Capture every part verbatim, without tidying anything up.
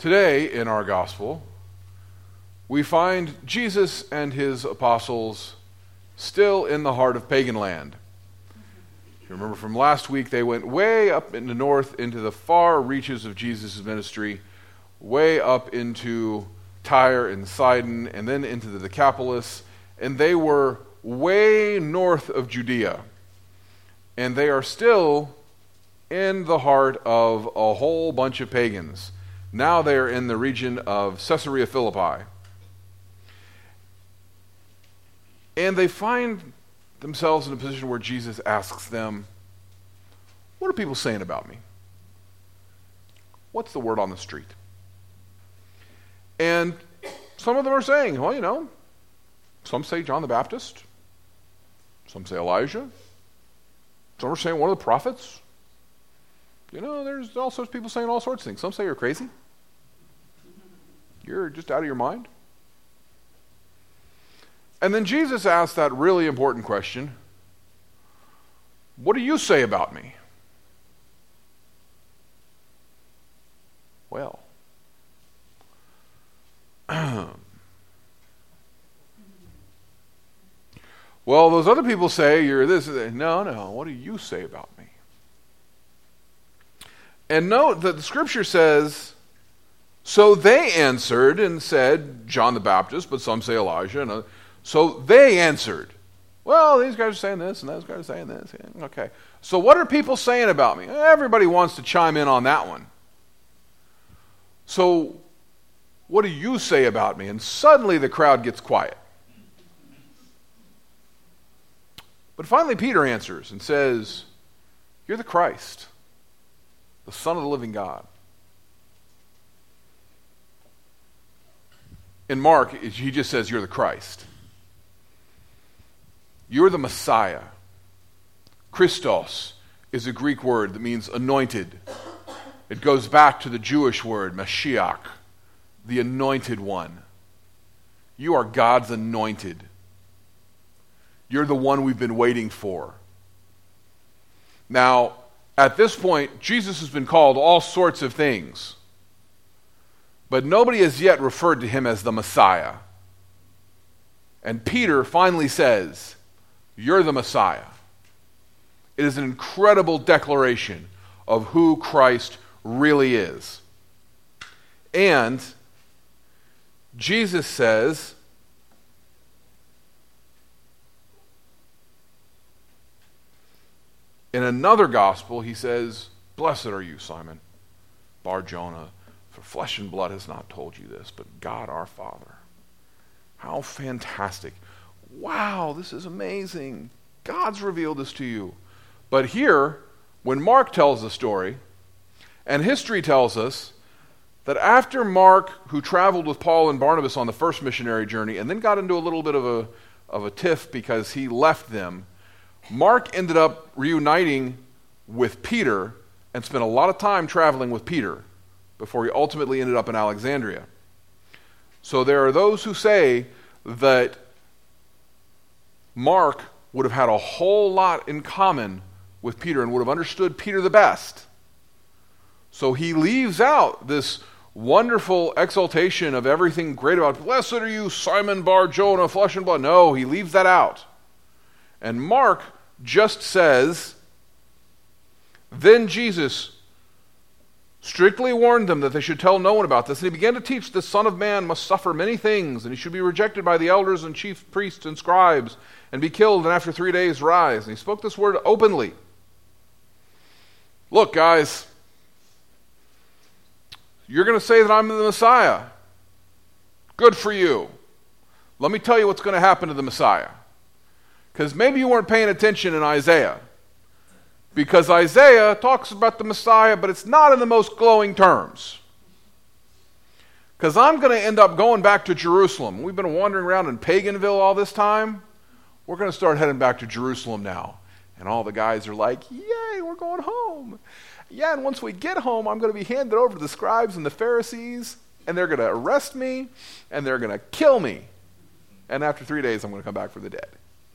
Today in our gospel, we find Jesus and his apostles still in the heart of pagan land. If you remember from last week, they went way up in the north into the far reaches of Jesus' ministry, way up into Tyre and Sidon, and then into the Decapolis, and they were way north of Judea. And they are still in the heart of a whole bunch of pagans. Now they are in the region of Caesarea Philippi. And they find themselves in a position where Jesus asks them, what are people saying about me? What's the word on the street? And some of them are saying, well, you know, some say John the Baptist. Some say Elijah. Some are saying one of the prophets. You know, there's all sorts of people saying all sorts of things. Some say you're crazy. You're just out of your mind. And then Jesus asked that really important question, what do you say about me? Well, well, those other people say you're this. No, no, what do you say about me? And note that the scripture says, so they answered and said, John the Baptist, but some say Elijah. And so they answered, well, these guys are saying this and those guys are saying this. Yeah, okay. So what are people saying about me? Everybody wants to chime in on that one. So what do you say about me? And suddenly the crowd gets quiet. But finally Peter answers and says, you're the Christ, the Son of the living God. In Mark, he just says, you're the Christ. You're the Messiah. Christos is a Greek word that means anointed. It goes back to the Jewish word, Mashiach, the anointed one. You are God's anointed. You're the one we've been waiting for. Now, at this point, Jesus has been called all sorts of things, but nobody has yet referred to him as the Messiah. And Peter finally says, you're the Messiah. It is an incredible declaration of who Christ really is. And Jesus says, in another gospel, he says, blessed are you, Simon Bar-Jonah, for flesh and blood has not told you this, but God our Father. How fantastic. Wow, this is amazing. God's revealed this to you. But here, when Mark tells the story, and history tells us that after Mark, who traveled with Paul and Barnabas on the first missionary journey, and then got into a little bit of a, of a tiff because he left them, Mark ended up reuniting with Peter and spent a lot of time traveling with Peter before he ultimately ended up in Alexandria. So there are those who say that Mark would have had a whole lot in common with Peter and would have understood Peter the best. So he leaves out this wonderful exaltation of everything great about, blessed are you, Simon Bar-Jonah, flesh and blood. No, he leaves that out. And Mark just says, then Jesus strictly warned them that they should tell no one about this. And he began to teach the Son of Man must suffer many things, and he should be rejected by the elders and chief priests and scribes, and be killed, and after three days rise. And he spoke this word openly. Look, guys, you're going to say that I'm the Messiah. Good for you. Let me tell you what's going to happen to the Messiah. Because maybe you weren't paying attention in Isaiah. Because Isaiah talks about the Messiah, but it's not in the most glowing terms. Because I'm going to end up going back to Jerusalem. We've been wandering around in Paganville all this time. We're going to start heading back to Jerusalem now. And all the guys are like, yay, we're going home. Yeah, and once we get home, I'm going to be handed over to the scribes and the Pharisees, and they're going to arrest me, and they're going to kill me. And after three days, I'm going to come back from the dead.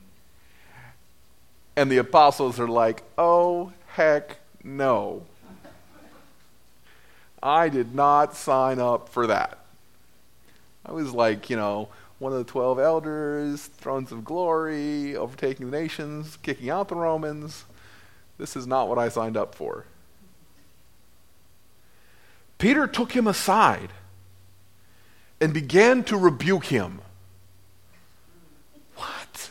And the apostles are like, oh, heck no. I did not sign up for that. I was like, you know, one of the twelve elders, thrones of glory, overtaking the nations, kicking out the Romans. This is not what I signed up for. Peter took him aside and began to rebuke him. What?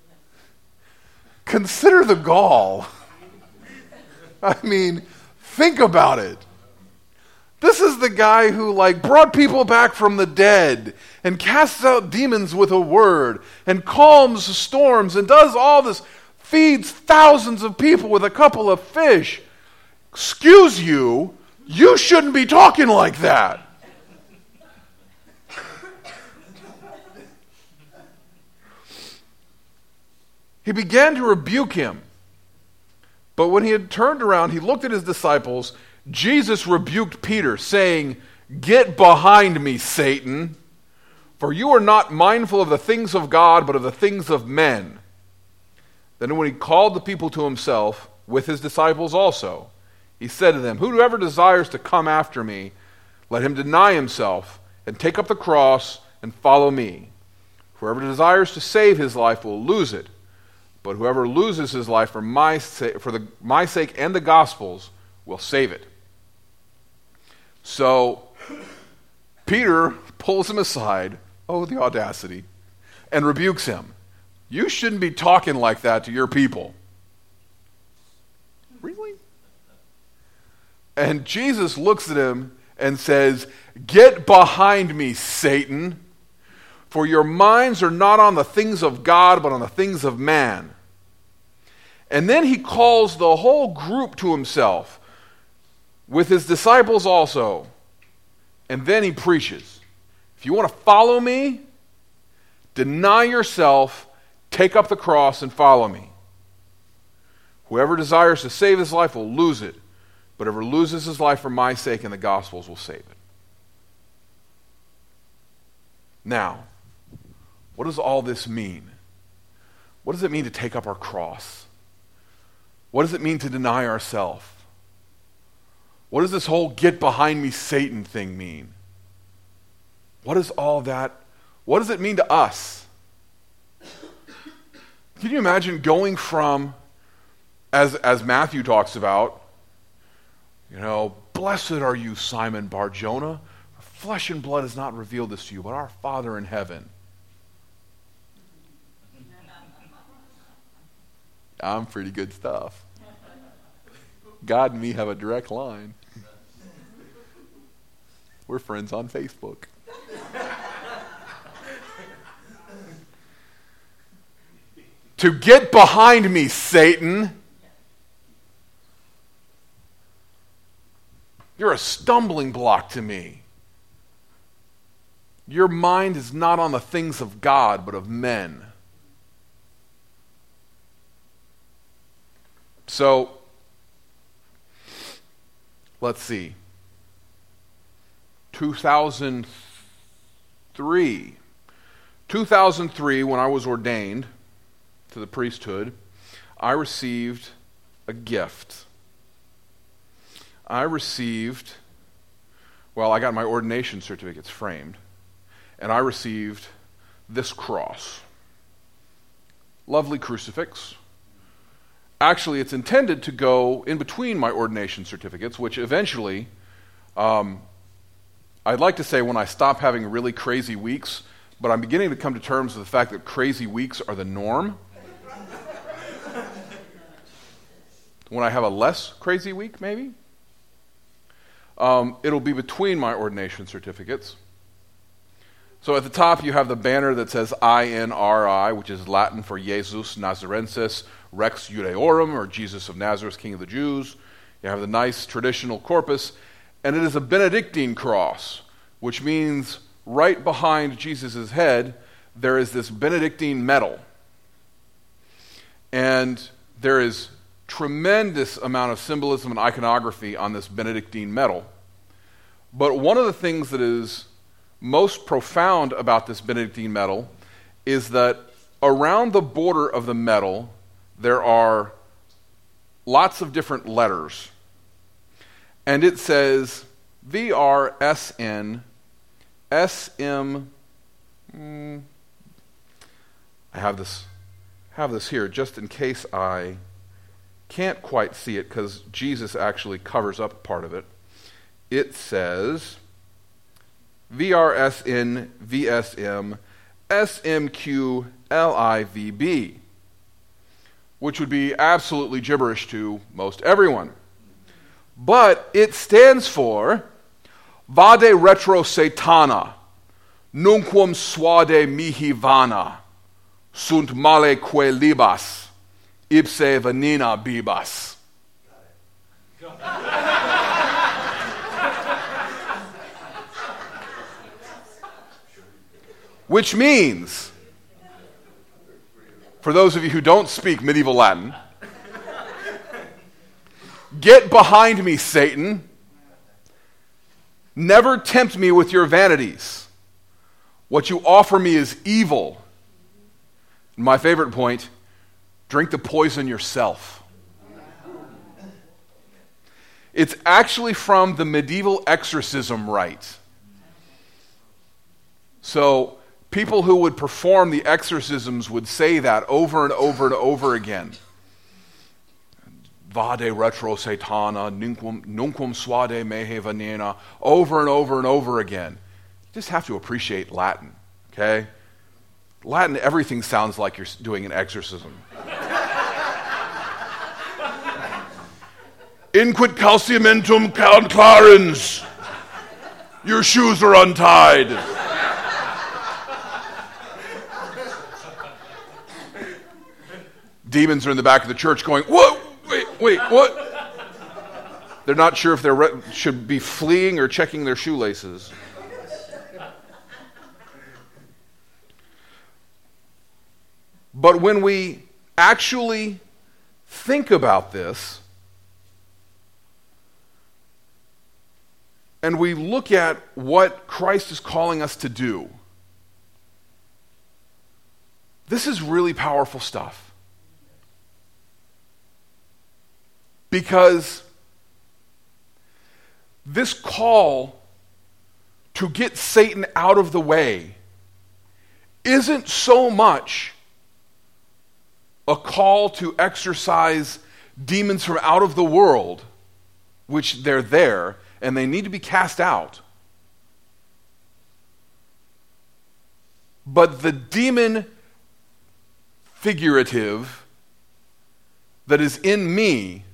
Consider the gall. I mean, think about it. This is the guy who like brought people back from the dead and casts out demons with a word and calms storms and does all this, feeds thousands of people with a couple of fish. Excuse you, you shouldn't be talking like that. He began to rebuke him. But when he had turned around, he looked at his disciples. Jesus rebuked Peter, saying, "Get behind me, Satan, for you are not mindful of the things of God, but of the things of men." Then when he called the people to himself, with his disciples also, he said to them, "Whoever desires to come after me, let him deny himself, and take up the cross, and follow me. Whoever desires to save his life will lose it, but whoever loses his life for my sake, for the, my sake and the gospel's will save it." So Peter pulls him aside, oh, the audacity, and rebukes him. You shouldn't be talking like that to your people. Really? And Jesus looks at him and says, "Get behind me, Satan, for your minds are not on the things of God, but on the things of man." And then he calls the whole group to himself, with his disciples also. And then he preaches. If you want to follow me, deny yourself, take up the cross, and follow me. Whoever desires to save his life will lose it, but whoever loses his life for my sake and the gospel's will save it. Now, what does all this mean? What does it mean to take up our cross? What does it mean to deny ourselves? What does this whole "get behind me, Satan" thing mean? What is all that? What does it mean to us? Can you imagine going from, as, as Matthew talks about, you know, "Blessed are you, Simon Bar-Jonah, for flesh and blood has not revealed this to you, but our Father in heaven." I'm pretty good stuff. God and me have a direct line. We're friends on Facebook. To get behind me, Satan. You're a stumbling block to me. Your mind is not on the things of God, but of men. So, let's see. two thousand three. two thousand three, when I was ordained to the priesthood, I received a gift. I received, well, I got my ordination certificates framed, and I received this cross. Lovely crucifix. Actually, it's intended to go in between my ordination certificates, which eventually, um, I'd like to say when I stop having really crazy weeks, but I'm beginning to come to terms with the fact that crazy weeks are the norm. When I have a less crazy week, maybe, um, it'll be between my ordination certificates. So at the top you have the banner that says I N R I, which is Latin for Jesus Nazarensis Rex Judaeorum, or Jesus of Nazareth, King of the Jews. You have the nice traditional corpus, and it is a Benedictine cross, which means right behind Jesus' head there is this Benedictine medal. And there is tremendous amount of symbolism and iconography on this Benedictine medal. But one of the things that is most profound about this Benedictine medal is that around the border of the medal there are lots of different letters. And it says V R S N S M. Mm, I have this, have this here just in case I can't quite see it because Jesus actually covers up part of it. It says V R S N V S M S M Q L I V B, which would be absolutely gibberish to most everyone. But it stands for Vade retro Satana, nunquam suade mihi vana, sunt male que libas, ipse venina bibas. Which means, for those of you who don't speak medieval Latin, get behind me, Satan. Never tempt me with your vanities. What you offer me is evil. My favorite point, drink the poison yourself. It's actually from the medieval exorcism rite. So, people who would perform the exorcisms would say that over and over and over again. Vade retro Satana, nunquam, nunquam suade mehe venena, over and over and over again. You just have to appreciate Latin, okay? Latin, everything sounds like you're doing an exorcism. Inquit calciamentum clarens. Your shoes are untied. Demons are in the back of the church going, what? Wait, wait, what? They're not sure if they re- should be fleeing or checking their shoelaces. But when we actually think about this, and we look at what Christ is calling us to do, this is really powerful stuff. Because this call to get Satan out of the way isn't so much a call to exorcise demons from out of the world, which they're there and they need to be cast out. But the demon figurative that is in me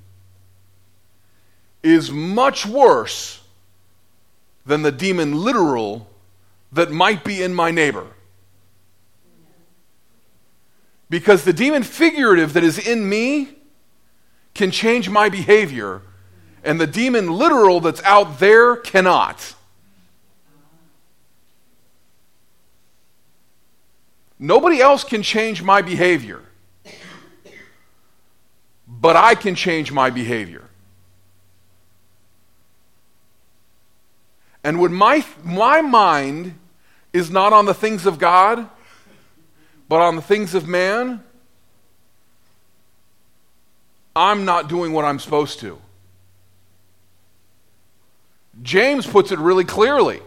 is much worse than the demon literal that might be in my neighbor. Because the demon figurative that is in me can change my behavior, and the demon literal that's out there cannot. Nobody else can change my behavior, but I can change my behavior. And when my, my mind is not on the things of God, but on the things of man, I'm not doing what I'm supposed to. James puts it really clearly.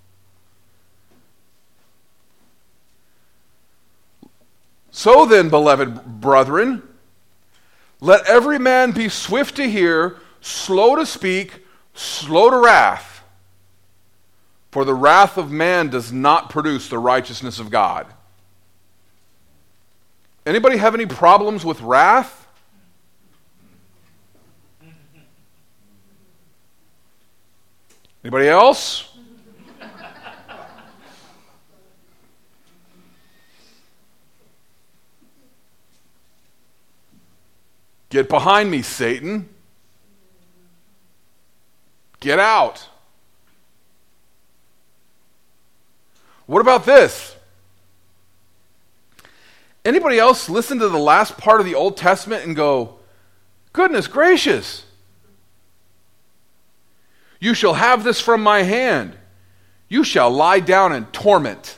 So then, beloved brethren, let every man be swift to hear, slow to speak, slow to wrath. For the wrath of man does not produce the righteousness of God. Anybody have any problems with wrath? Anybody else? Get behind me, Satan. Get out. What about this? Anybody else listen to the last part of the Old Testament and go, goodness gracious, you shall have this from my hand. You shall lie down in torment.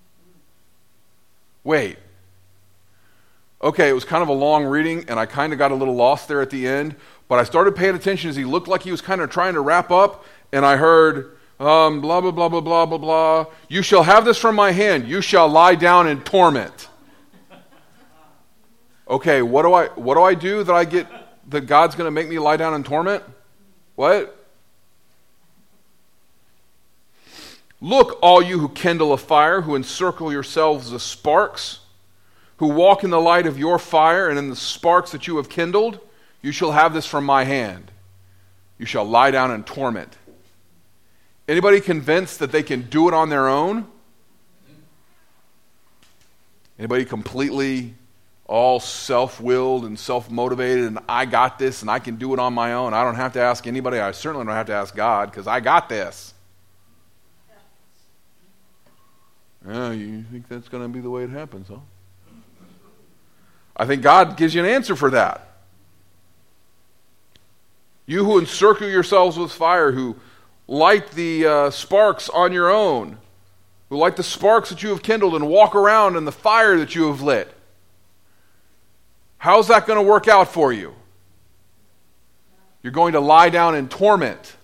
Wait. Okay, it was kind of a long reading, and I kind of got a little lost there at the end, but I started paying attention as he looked like he was kind of trying to wrap up, and I heard, um, blah, blah, blah, blah, blah, blah, blah. You shall have this from my hand. You shall lie down in torment. Okay, what do I what do I do that I get that God's going to make me lie down in torment? What? Look, all you who kindle a fire, who encircle yourselves as sparks, who walk in the light of your fire and in the sparks that you have kindled, you shall have this from my hand. You shall lie down in torment. Anybody convinced that they can do it on their own? Anybody completely all self-willed and self-motivated and I got this and I can do it on my own? I don't have to ask anybody. I certainly don't have to ask God because I got this. Yeah, you think that's going to be the way it happens, huh? I think God gives you an answer for that. You who encircle yourselves with fire, who light the uh, sparks on your own, who light the sparks that you have kindled and walk around in the fire that you have lit. How's that going to work out for you? You're going to lie down in torment.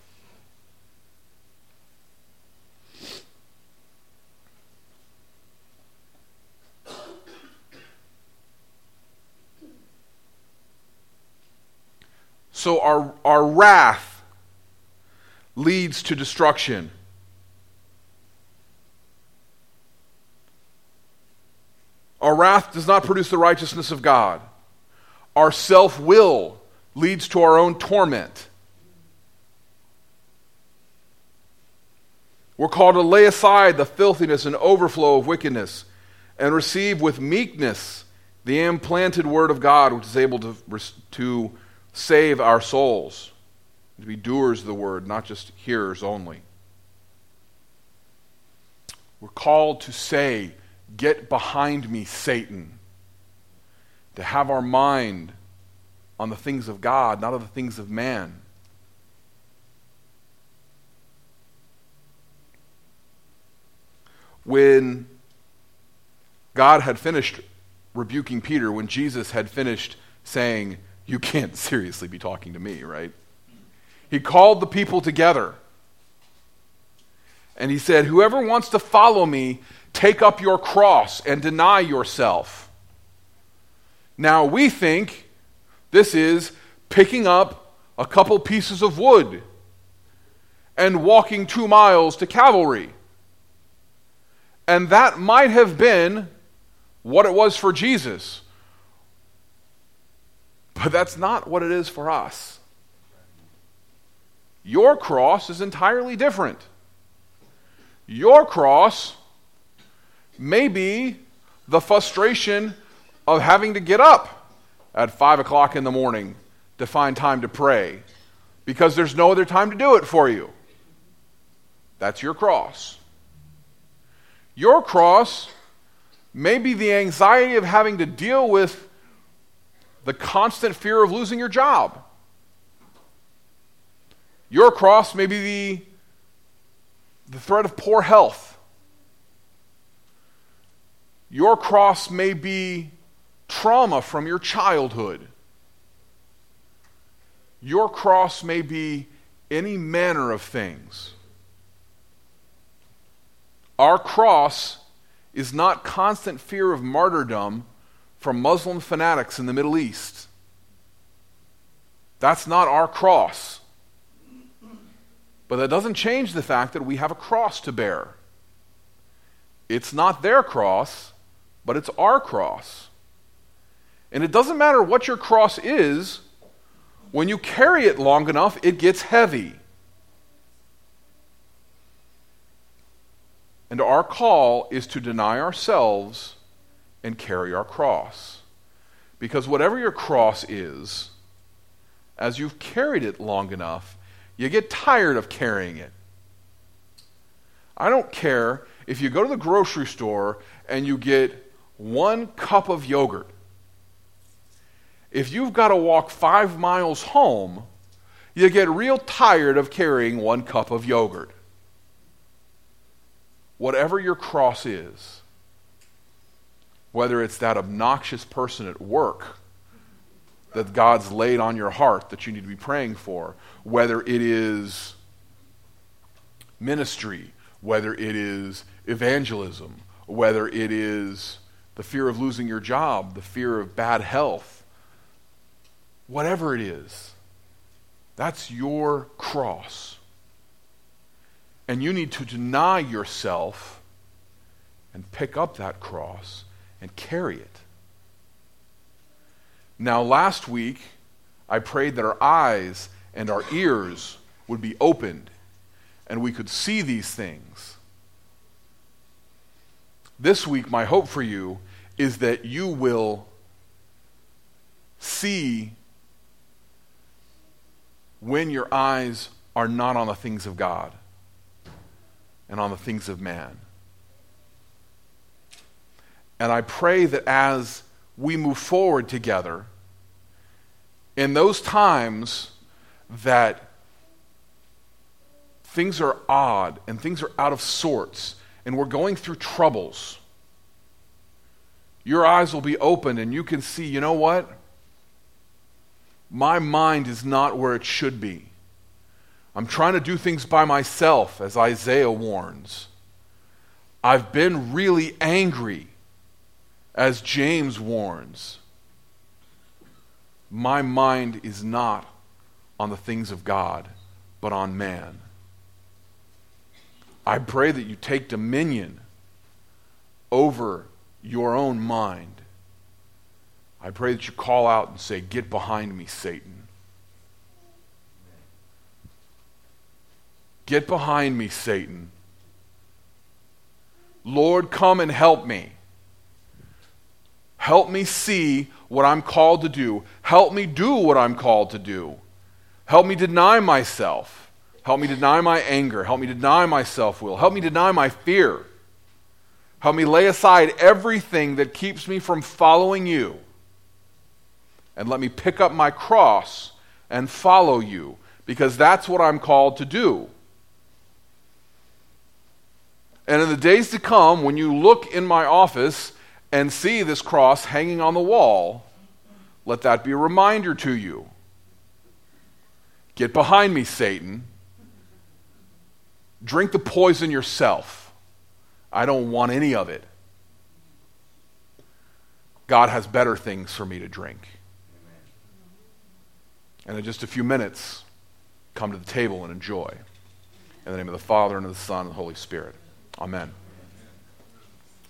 So our, our wrath leads to destruction. Our wrath does not produce the righteousness of God. Our self-will leads to our own torment. We're called to lay aside the filthiness and overflow of wickedness and receive with meekness the implanted word of God, which is able to, to save our souls, to be doers of the word, not just hearers only. We're called to say, "Get behind me, Satan." To have our mind on the things of God, not on the things of man. When God had finished rebuking Peter, when Jesus had finished saying, "You can't seriously be talking to me," right? He called the people together. And he said, "Whoever wants to follow me, take up your cross and deny yourself." Now we think this is picking up a couple pieces of wood and walking two miles to Calvary. And that might have been what it was for Jesus. But that's not what it is for us. Your cross is entirely different. Your cross may be the frustration of having to get up at five o'clock in the morning to find time to pray because there's no other time to do it for you. That's your cross. Your cross may be the anxiety of having to deal with the constant fear of losing your job. Your cross may be the, the threat of poor health. Your cross may be trauma from your childhood. Your cross may be any manner of things. Our cross is not constant fear of martyrdom from Muslim fanatics in the Middle East. That's not our cross. But that doesn't change the fact that we have a cross to bear. It's not their cross, but it's our cross. And it doesn't matter what your cross is, when you carry it long enough, it gets heavy. And our call is to deny ourselves and carry our cross. Because whatever your cross is, as you've carried it long enough, you get tired of carrying it. I don't care if you go to the grocery store and you get one cup of yogurt. If you've got to walk five miles home, you get real tired of carrying one cup of yogurt. Whatever your cross is, whether it's that obnoxious person at work that God's laid on your heart that you need to be praying for, whether it is ministry, whether it is evangelism, whether it is the fear of losing your job, the fear of bad health, whatever it is, that's your cross. And you need to deny yourself and pick up that cross and carry it. Now, last week, I prayed that our eyes and our ears would be opened and we could see these things. This week, my hope for you is that you will see when your eyes are not on the things of God and on the things of man. And I pray that as we move forward together, in those times that things are odd and things are out of sorts and we're going through troubles, your eyes will be opened and you can see, you know what? My mind is not where it should be. I'm trying to do things by myself, as Isaiah warns. I've been really angry, as James warns. My mind is not on the things of God, but on man. I pray that you take dominion over your own mind. I pray that you call out and say, "Get behind me, Satan. Get behind me, Satan. Lord, come and help me. Help me see what I'm called to do. Help me do what I'm called to do. Help me deny myself. Help me deny my anger. Help me deny my self-will. Help me deny my fear. Help me lay aside everything that keeps me from following you. And let me pick up my cross and follow you, because that's what I'm called to do." And in the days to come, when you look in my office and see this cross hanging on the wall, let that be a reminder to you. Get behind me, Satan. Drink the poison yourself. I don't want any of it. God has better things for me to drink. And in just a few minutes, come to the table and enjoy. In the name of the Father, and of the Son, and the Holy Spirit. Amen.